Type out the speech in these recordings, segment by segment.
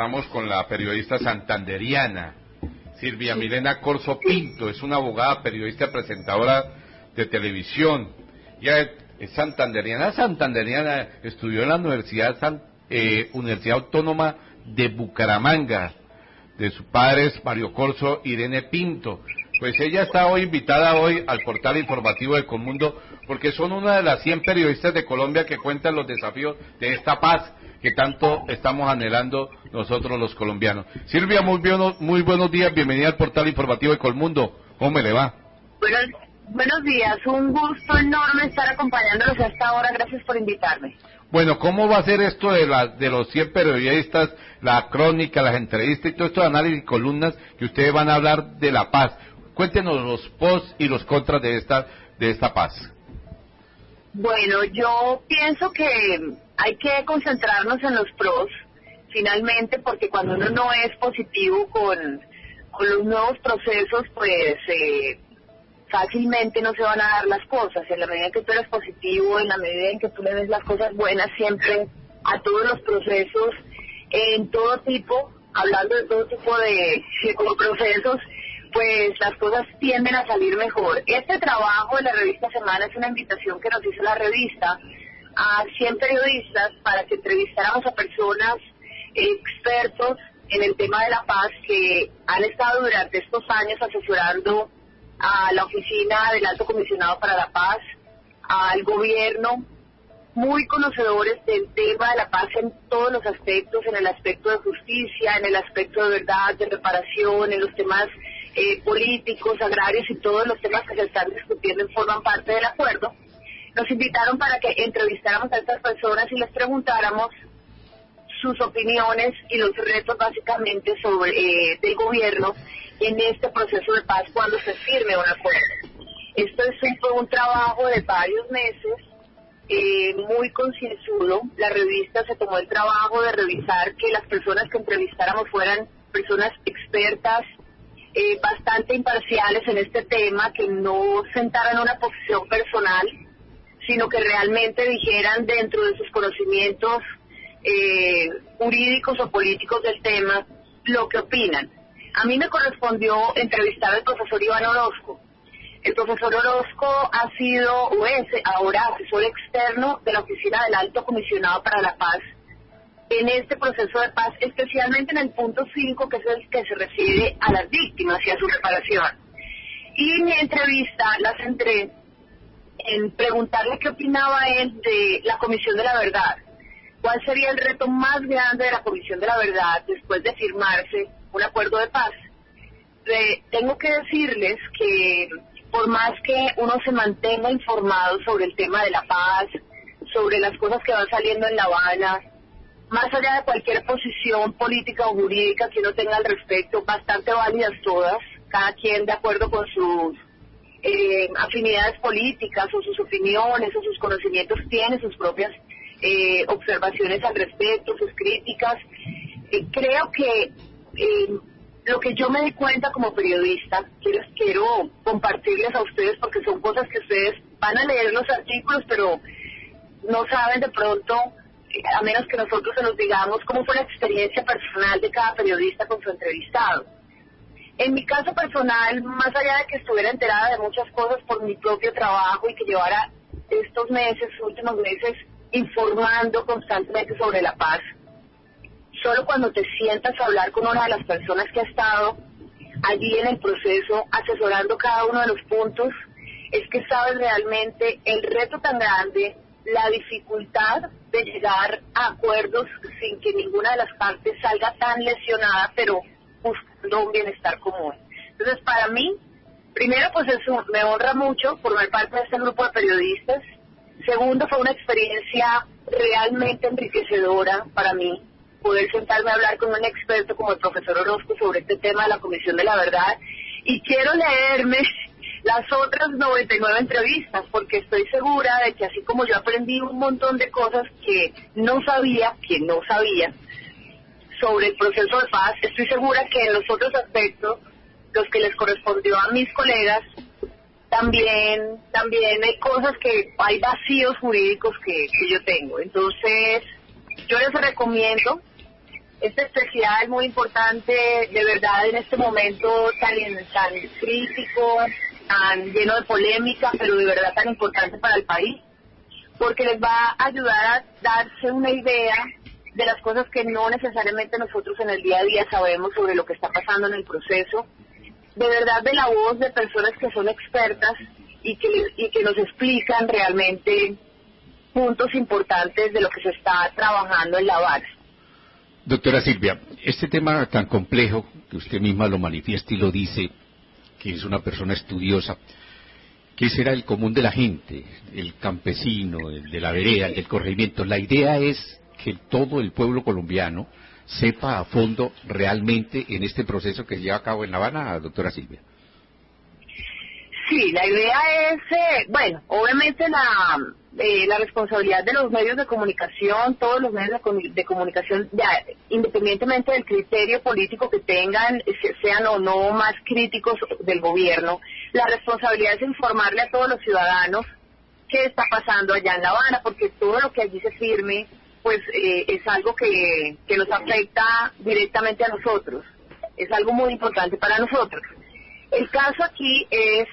Estamos con la periodista santanderiana, Silvia Milena Corzo Pinto. Es una abogada, periodista, presentadora de televisión. Ella es santanderiana, estudió en la Universidad Autónoma de Bucaramanga, de sus padres Mario Corzo, Irene Pinto. Pues ella está hoy invitada al portal informativo de Colmundo, porque son una de las 100 periodistas de Colombia que cuentan los desafíos de esta paz que tanto estamos anhelando nosotros los colombianos. Silvia, muy buenos días, bienvenida al portal informativo de Colmundo. ¿Cómo me le va? Buenos días, un gusto enorme estar acompañándolos a esta hora, gracias por invitarme. Bueno, ¿cómo va a ser esto de los 100 periodistas, la crónica, las entrevistas y todo esto de análisis y columnas que ustedes van a hablar de la paz? Cuéntenos los pros y los contras de esta paz. Bueno, yo pienso que hay que concentrarnos en los pros, finalmente, porque cuando uno no es positivo con los nuevos procesos, pues fácilmente no se van a dar las cosas. En la medida en que tú eres positivo, en la medida en que tú le ves las cosas buenas siempre a todos los procesos, en todo tipo, hablando de todo tipo de procesos, pues las cosas tienden a salir mejor. Este trabajo de la revista Semana es una invitación que nos hizo la revista a 100 periodistas para que entrevistáramos a personas expertos en el tema de la paz que han estado durante estos años asesorando a la oficina del Alto Comisionado para la Paz, al gobierno, muy conocedores del tema de la paz en todos los aspectos, en el aspecto de justicia, en el aspecto de verdad, de reparación, en los temas políticos, agrarios y todos los temas que se están discutiendo forman parte del acuerdo. Nos invitaron para que entrevistáramos a estas personas y les preguntáramos sus opiniones y los retos básicamente sobre del gobierno en este proceso de paz cuando se firme un acuerdo. Esto es un trabajo de varios meses, muy concienzudo. La revista se tomó el trabajo de revisar que las personas que entrevistáramos fueran personas expertas, bastante imparciales en este tema, que no sentaran una posición personal, sino que realmente dijeran dentro de sus conocimientos jurídicos o políticos del tema lo que opinan. A mí me correspondió entrevistar al profesor Iván Orozco. El profesor Orozco ha sido o es ahora asesor externo de la oficina del Alto Comisionado para la Paz en este proceso de paz, especialmente en el punto 5, que es el que se refiere a las víctimas y a su reparación. Y mi entrevista la centré en preguntarle qué opinaba él de la Comisión de la Verdad. ¿Cuál sería el reto más grande de la Comisión de la Verdad después de firmarse un acuerdo de paz? Tengo que decirles que por más que uno se mantenga informado sobre el tema de la paz, sobre las cosas que van saliendo en La Habana, más allá de cualquier posición política o jurídica que uno tenga al respecto, bastante válidas todas, cada quien de acuerdo con sus afinidades políticas o sus opiniones o sus conocimientos, tiene sus propias observaciones al respecto, sus críticas. Creo que lo que yo me di cuenta como periodista, quiero compartirles a ustedes, porque son cosas que ustedes van a leer en los artículos, pero no saben de pronto, a menos que nosotros se los digamos, cómo fue la experiencia personal de cada periodista con su entrevistado. En mi caso personal, más allá de que estuviera enterada de muchas cosas por mi propio trabajo y que llevara estos últimos meses, informando constantemente sobre la paz, solo cuando te sientas a hablar con una de las personas que ha estado allí en el proceso, asesorando cada uno de los puntos, es que sabes realmente el reto tan grande, la dificultad de llegar a acuerdos sin que ninguna de las partes salga tan lesionada, pero buscando un bienestar común. Entonces, para mí, primero, pues eso me honra mucho formar parte de este grupo de periodistas. Segundo, fue una experiencia realmente enriquecedora para mí, poder sentarme a hablar con un experto como el profesor Orozco sobre este tema de la Comisión de la Verdad. Y quiero leerme las otras 99 entrevistas, porque estoy segura de que así como yo aprendí un montón de cosas que no sabía sobre el proceso de paz, estoy segura que en los otros aspectos, los que les correspondió a mis colegas, también hay cosas hay vacíos jurídicos que yo tengo. Entonces, yo les recomiendo este especial muy importante, de verdad, en este momento tan crítico, tan lleno de polémica, pero de verdad tan importante para el país, porque les va a ayudar a darse una idea de las cosas que no necesariamente nosotros en el día a día sabemos sobre lo que está pasando en el proceso, de verdad de la voz de personas que son expertas y que nos explican realmente puntos importantes de lo que se está trabajando en la base. Doctora Silvia, este tema tan complejo, que usted misma lo manifiesta y lo dice, que es una persona estudiosa, ¿qué será el común de la gente, el campesino, el de la vereda, el del corregimiento? La idea es que todo el pueblo colombiano sepa a fondo realmente en este proceso que se lleva a cabo en La Habana, doctora Silvia. Sí, la idea es, obviamente la responsabilidad de los medios de comunicación, todos los medios de comunicación, independientemente del criterio político que tengan, sean o no más críticos del gobierno, la responsabilidad es informarle a todos los ciudadanos qué está pasando allá en La Habana, porque todo lo que allí se firme, pues es algo que nos afecta directamente a nosotros, es algo muy importante para nosotros. El caso aquí es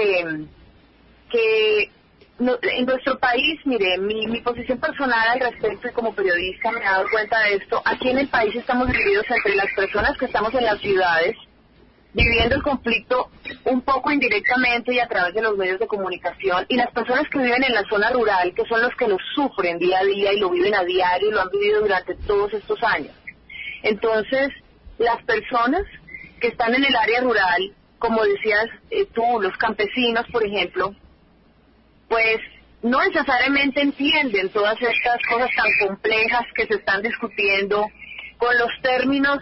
que en nuestro país, mire, mi posición personal al respecto y como periodista me he dado cuenta de esto, aquí en el país estamos divididos entre las personas que estamos en las ciudades, viviendo el conflicto un poco indirectamente y a través de los medios de comunicación, y las personas que viven en la zona rural, que son los que lo sufren día a día y lo viven a diario y lo han vivido durante todos estos años. Entonces, las personas que están en el área rural, como decías tú, los campesinos, por ejemplo, pues no necesariamente entienden todas estas cosas tan complejas que se están discutiendo con los términos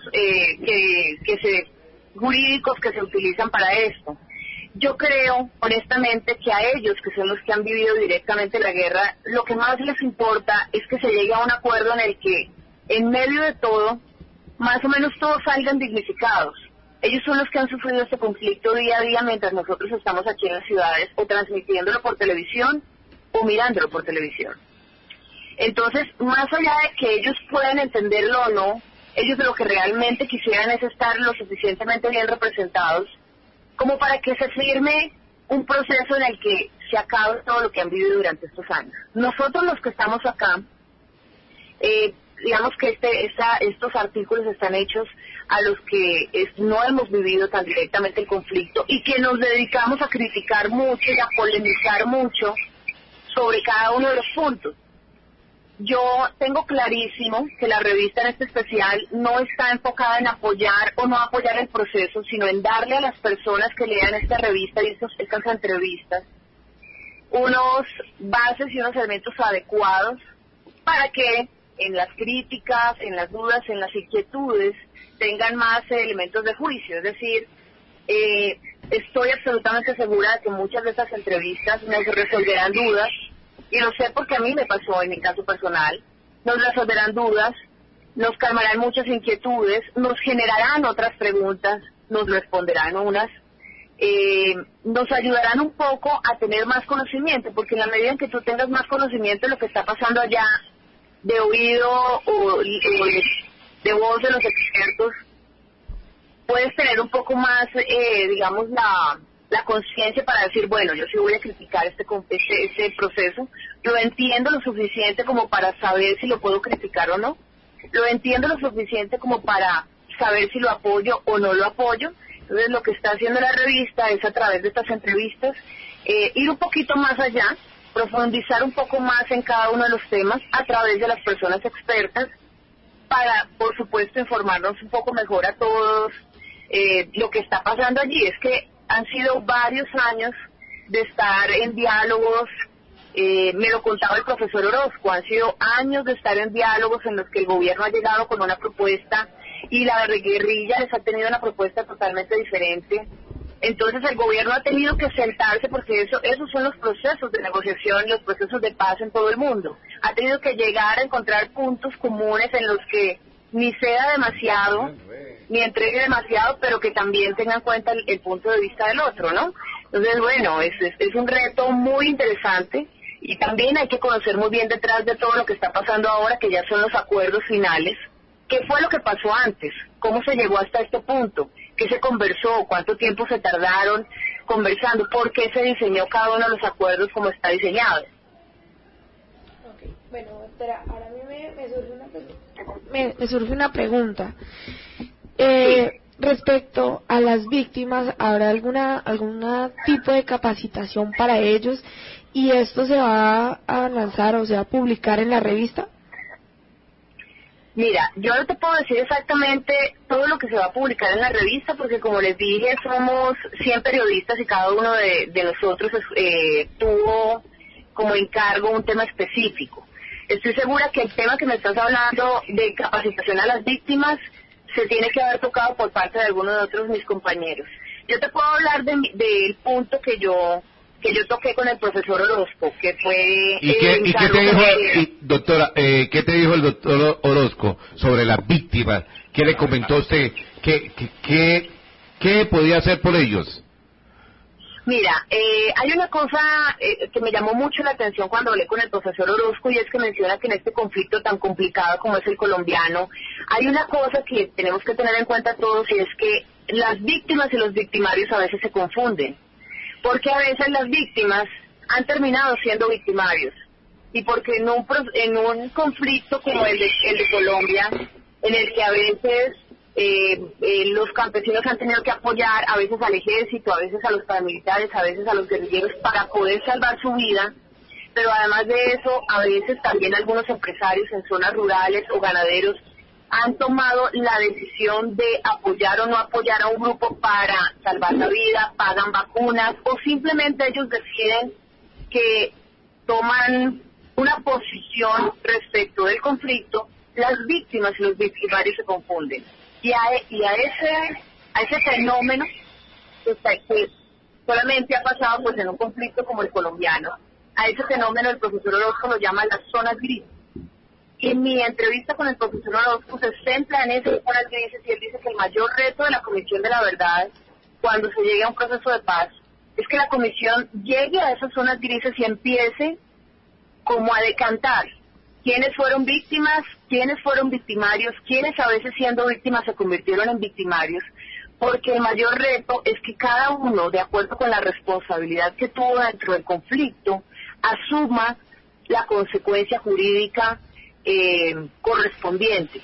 jurídicos que se utilizan para esto. Yo creo, honestamente, que a ellos, que son los que han vivido directamente la guerra, lo que más les importa es que se llegue a un acuerdo en el que, en medio de todo, más o menos todos salgan dignificados. Ellos son los que han sufrido este conflicto día a día mientras nosotros estamos aquí en las ciudades, o transmitiéndolo por televisión, o mirándolo por televisión. Entonces, más allá de que ellos puedan entenderlo o no, ellos lo que realmente quisieran es estar lo suficientemente bien representados como para que se firme un proceso en el que se acabe todo lo que han vivido durante estos años. Nosotros los que estamos acá, digamos que estos artículos están hechos a los que no hemos vivido tan directamente el conflicto y que nos dedicamos a criticar mucho y a polemizar mucho sobre cada uno de los puntos. Yo tengo clarísimo que la revista en este especial no está enfocada en apoyar o no apoyar el proceso, sino en darle a las personas que lean esta revista y estas entrevistas unos bases y unos elementos adecuados para que en las críticas, en las dudas, en las inquietudes tengan más elementos de juicio. Es decir, estoy absolutamente segura de que muchas de estas entrevistas nos resolverán dudas, y lo sé porque a mí me pasó en mi caso personal. Nos resolverán dudas, nos calmarán muchas inquietudes, nos generarán otras preguntas, nos responderán unas, nos ayudarán un poco a tener más conocimiento, porque en la medida en que tú tengas más conocimiento de lo que está pasando allá, de oído o de voz de los expertos, puedes tener un poco más, digamos, la conciencia para decir, bueno, yo sí voy a criticar este proceso, lo entiendo lo suficiente como para saber si lo puedo criticar o no, lo entiendo lo suficiente como para saber si lo apoyo o no lo apoyo. Entonces lo que está haciendo la revista es, a través de estas entrevistas, ir un poquito más allá, profundizar un poco más en cada uno de los temas a través de las personas expertas, para, por supuesto, informarnos un poco mejor a todos. Lo que está pasando allí es que han sido varios años de estar en diálogos, me lo contaba el profesor Orozco, han sido años de estar en diálogos en los que el gobierno ha llegado con una propuesta y la guerrilla les ha tenido una propuesta totalmente diferente. Entonces el gobierno ha tenido que sentarse, porque esos son los procesos de negociación, los procesos de paz en todo el mundo. Ha tenido que llegar a encontrar puntos comunes en los que ni ceda demasiado, ni entregue demasiado, pero que también tenga en cuenta el punto de vista del otro, ¿no? Entonces, bueno, es un reto muy interesante, y también hay que conocer muy bien detrás de todo lo que está pasando ahora, que ya son los acuerdos finales, ¿Qué fue lo que pasó antes? ¿Cómo se llegó hasta este punto? ¿Qué se conversó? ¿Cuánto tiempo se tardaron conversando? ¿Por qué se diseñó cada uno de los acuerdos como está diseñado? Okay. Bueno, doctora, ahora a mí me surge una pregunta. Respecto a las víctimas, ¿habrá alguna tipo de capacitación para ellos y esto se va a lanzar o se va a publicar en la revista? Mira, yo no te puedo decir exactamente todo lo que se va a publicar en la revista porque como les dije, somos 100 periodistas y cada uno de nosotros tuvo como encargo un tema específico. Estoy segura que el tema que me estás hablando de capacitación a las víctimas se tiene que haber tocado por parte de alguno de otros mis compañeros. Yo te puedo hablar del punto que yo toqué con el profesor Orozco, que fue... ¿Y qué te dijo, doctora, qué te dijo el doctor Orozco sobre las víctimas? ¿Qué le comentó usted? ¿Qué podía hacer por ellos? Mira, hay una cosa que me llamó mucho la atención cuando hablé con el profesor Orozco y es que menciona que en este conflicto tan complicado como es el colombiano, hay una cosa que tenemos que tener en cuenta todos y es que las víctimas y los victimarios a veces se confunden, porque a veces las víctimas han terminado siendo victimarios y porque en un conflicto como el de Colombia, en el que a veces... los campesinos han tenido que apoyar a veces al ejército, a veces a los paramilitares, a veces a los guerrilleros para poder salvar su vida, pero además de eso, a veces también algunos empresarios en zonas rurales o ganaderos han tomado la decisión de apoyar o no apoyar a un grupo para salvar la vida, pagan vacunas o simplemente ellos deciden que toman una posición respecto del conflicto. Las víctimas y los victimarios se confunden. Y a ese fenómeno que solamente ha pasado pues en un conflicto como el colombiano, a ese fenómeno el profesor Orozco lo llama las zonas grises. Y en mi entrevista con el profesor Orozco se centra en esas zonas grises y él dice que el mayor reto de la Comisión de la Verdad cuando se llegue a un proceso de paz es que la comisión llegue a esas zonas grises y empiece como a decantar quiénes fueron víctimas, quiénes fueron victimarios, quiénes a veces siendo víctimas se convirtieron en victimarios, porque el mayor reto es que cada uno, de acuerdo con la responsabilidad que tuvo dentro del conflicto, asuma la consecuencia jurídica correspondiente.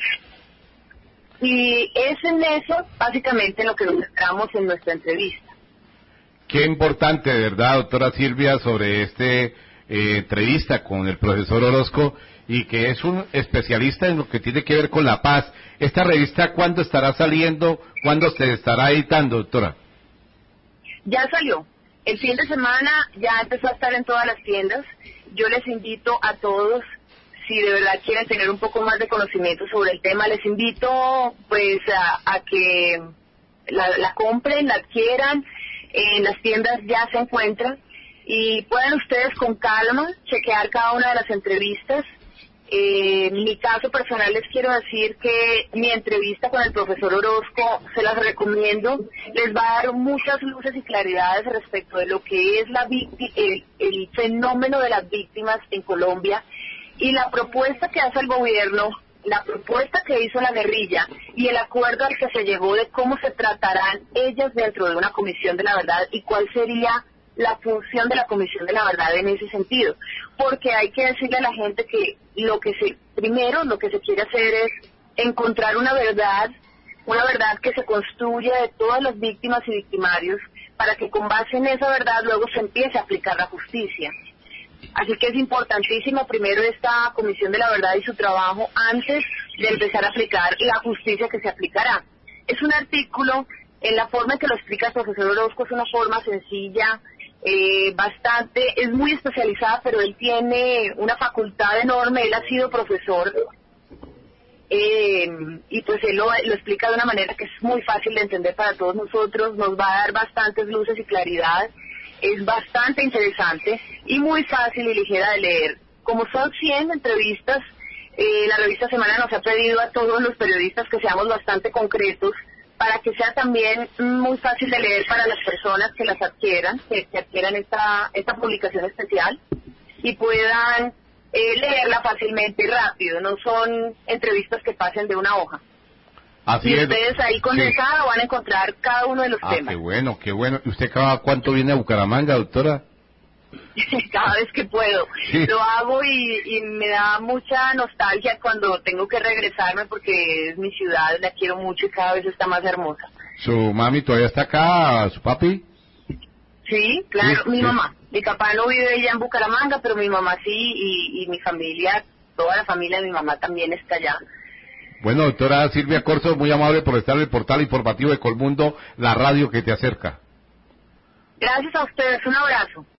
Y es en eso, básicamente, en lo que nos centramos en nuestra entrevista. Qué importante, de verdad, doctora Silvia, sobre entrevista con el profesor Orozco, y que es un especialista en lo que tiene que ver con la paz. ¿Esta revista cuándo estará saliendo? ¿Cuándo se estará editando, doctora? Ya salió. El fin de semana ya empezó a estar en todas las tiendas. Yo les invito a todos, si de verdad quieren tener un poco más de conocimiento sobre el tema, les invito pues a que la compren, la adquieran. En las tiendas ya se encuentra y pueden ustedes con calma chequear cada una de las entrevistas. En mi caso personal les quiero decir que mi entrevista con el profesor Orozco se las recomiendo, les va a dar muchas luces y claridades respecto de lo que es el fenómeno de las víctimas en Colombia y la propuesta que hace el gobierno, la propuesta que hizo la guerrilla y el acuerdo al que se llegó de cómo se tratarán ellas dentro de una comisión de la verdad y cuál sería la función de la Comisión de la Verdad en ese sentido, porque hay que decirle a la gente que primero lo que se quiere hacer es encontrar una verdad que se construya de todas las víctimas y victimarios, para que con base en esa verdad luego se empiece a aplicar la justicia. Así que es importantísimo primero esta Comisión de la Verdad y su trabajo antes de empezar a aplicar la justicia que se aplicará. Es un artículo, en la forma en que lo explica el profesor Orozco, es una forma sencilla, es muy especializada, pero él tiene una facultad enorme, él ha sido profesor, y pues él lo explica de una manera que es muy fácil de entender para todos nosotros, nos va a dar bastantes luces y claridad, es bastante interesante y muy fácil y ligera de leer. Como son 100 entrevistas, la revista Semana nos ha pedido a todos los periodistas que seamos bastante concretos, para que sea también muy fácil de leer para las personas que las adquieran, que adquieran esta publicación especial y puedan leerla fácilmente y rápido, no son entrevistas que pasen de una hoja. Así Y es. ustedes ahí condensado van a encontrar cada uno de los temas. Qué bueno, qué bueno. ¿Y usted cada cuánto viene a Bucaramanga, doctora? Cada vez que puedo. Sí. Lo hago y me da mucha nostalgia cuando tengo que regresarme porque es mi ciudad, la quiero mucho y cada vez está más hermosa. ¿Su mami todavía está acá, su papi? Sí, claro, Sí, mi sí. mamá. Mi papá no vive allá en Bucaramanga, pero mi mamá sí y mi familia, toda la familia de mi mamá también está allá. Bueno, doctora Silvia Corzo, muy amable por estar en el portal informativo de Colmundo, la radio que te acerca. Gracias a ustedes, un abrazo.